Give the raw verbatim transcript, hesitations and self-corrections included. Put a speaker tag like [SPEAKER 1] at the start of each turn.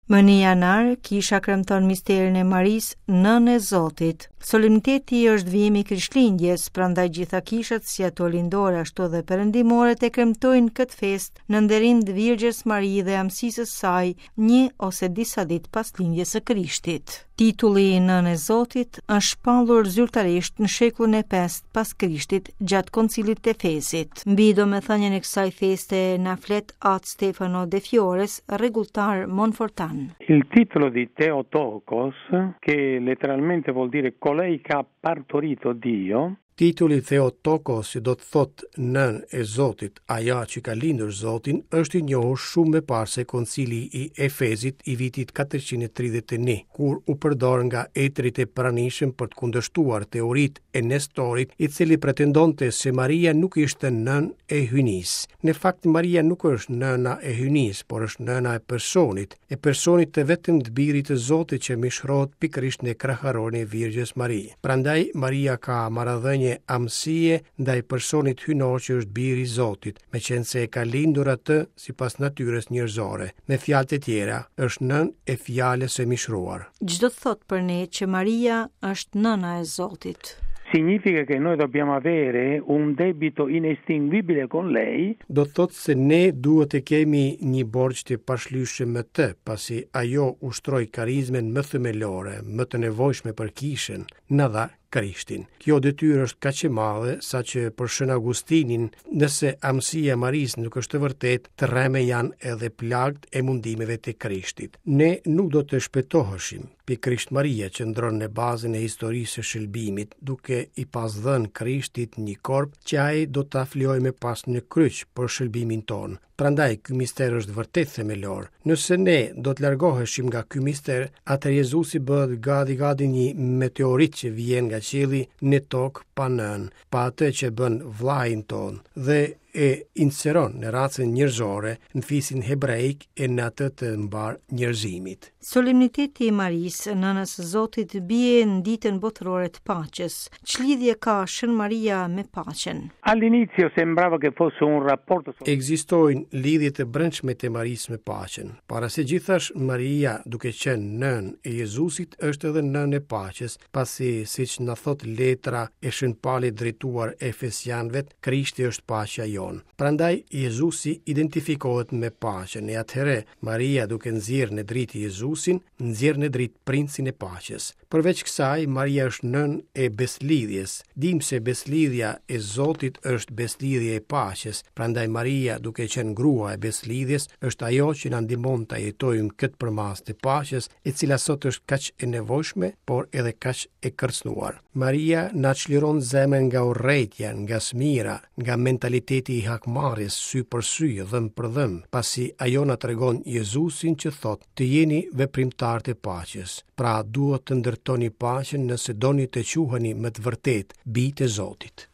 [SPEAKER 1] Më një janar, kisha kremton misterin e Marisë, Nënë e Zotit. Solemniteti është vijimi i Krishtlindjes, prandaj gjitha kishat, si ato lindore ashtu edhe perëndimore, e kremtojnë këtë festë në nderim të Virgjës Marie dhe amësisë së saj, një ose disa ditë pas lindjes së Krishtit. Titulli i Nënë e Zotit është shpallur zyrtarisht në shekullin e pestë pas Krishtit gjatë koncilit të Efesit. Mbi domethënien e kësaj feste na flet At Stefano de Fiores, rregulltar monfortan.
[SPEAKER 2] Il titolo di Theotokos, che letteralmente vuol dire colei che ha partorito Dio.
[SPEAKER 3] Titulli Theotokos, që do të thot Nën e Zotit, aja që ka lindur Zotin, është i njohur shumë më parë se koncili i Efesit i vitit katërqind e tridhjetë e një, kur u përdor nga etrit e pranishëm për të kundërshtuar teoritë e Nestorit, i cili pretendonte se Maria nuk ishte nën e hynis. Në fakt, Maria nuk është nëna e hynis, por është nëna e personit, e personit të vetëm të birit të Zotit që mishrohet pikërisht në kraharorin e Virgjës Marie. Prandaj Maria ka marrëdhënie amësie ndaj personit hynor që është biri i Zotit, meqense e ka lindur atë sipas natyrës njerëzore. Me fjalë të tjera, është nën e fjalës së mishruar.
[SPEAKER 1] Çdo të thot për ne që Maria është nëna e Zotit.
[SPEAKER 2] Significa che noi dobbiamo avere un debito inestinguibile con lei.
[SPEAKER 3] Do thot se ne duhet të kemi një borxh të pashlyeshëm me të, pasi ajo ushtroi karizmen më themelore, më të nevojshme për kishën, na dha Krishtin. Kjo detyrë është kaq e madhe sa që për Shën Augustinin, nëse amësia e Marisë nuk është e vërtetë, të rreme janë edhe plagët e mundimeve të Krishtit. Ne nuk do të shpëtoheshim. Pikërisht Maria qëndron në bazën e historisë së shëlbimit, duke i pasdhënë Krishtit një korp që ai do ta flojë me pas në kryq për shëlbimin ton. Prandaj ky mister është vërtet themelor. Nëse ne do të largoheshim nga ky mister, atëherë Jezusi bëhet gati gati një meteorit që vjen nga qielli në tokë pa nën, pa atë që bën vllajin ton dhe e inseron në racën njerëzore, në fisin hebreik e në atë të mbar njerëzimit.
[SPEAKER 1] Solemniteti i Marisë, Nënës së Zotit, bie në ditën botërore të paqes. Ç'lidhje ka Shën Maria me paqen?
[SPEAKER 2] All'inizio sembrava che fosse un rapporto.
[SPEAKER 3] Ekzistojnë lidhje të brendshme të Marisë me paqen. Para se gjithash, Maria, duke qenë nën e Jezusit, është edhe nën e paqes, pasi siç na thot letra e Shën Pali drejtuar Efesianëve, Krishti është paqja jonë. Prandaj Jezusi identifikohet me paqen e atëherë Maria, duke nxjerrë në dritë Jezusin, nxjerr në dritë princin e paqes. Përveç kësaj, Maria është nën e beslidhjes. Dim se beslidhja e Zotit është beslidhja e paqes. Prandaj Maria, duke qenë grua e beslidhjes, është ajo që na ndihmon ta jetojmë këtë përmas të paqes, e cila sot është kaq e nevojshme, por edhe kaq e kërcënuar. Maria na çliron zemrën nga urrëtia, nga smira, nga mentaliteti i hakmarrjes sy për sy, dhëm për dhëm, pasi ajo na tregon Jezusin që thot të jeni veprimtar të paqes. Pra duhet të ndërtoni paqen nëse doni të quheni me të vërtet bijtë e Zotit.